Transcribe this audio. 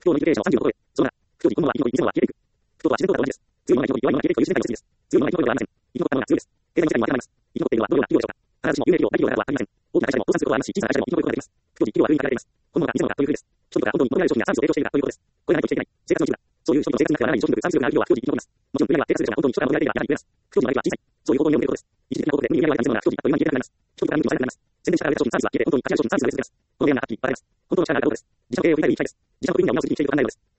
不況のインフレーションを35度超え、そのが、不況に今後は生き残り、以前は消えていく。不況とは自然とは同じです。強いものが生き残り、弱いものが消えていくという自然界の推移です。強いものが生き残ることはありません。生き残ったものが強いです。経済の世界にも当てはまります。生き残っているのはどのような企業でしょうか。必ずしも有名企業、大企業だけはありません。大きな会社でも倒産することはありますし、小さな会社でも生き残ることができます。不況に企業は風にかけられています。本物か偽物かという風です。人々が本当に求められる商品やサービスを提供しているかということです。これがないと生きていけない。生活の一部だ。そういう人々の生活になくてはならない商品力、サービス力がある企業は不況時生き残ります。もちろん、売上は低下するでしょうが、本当に人から求められているが、やはり増えます。不況時の相手は小さい。そういう行動によることです。一時的な広告で売上を上げた偽物が不況時あっという間に消えなくなります。人々から見ると小さくなります。宣伝しながら売れた商品、サービスは消えて、本当に価値ある商品、サービスが出続けます。この原案がはっきり分かれます。本当の力があることです。自社の経営を振り返るべき機会です。自社の取り組みを見直すべき機会と考えるのです。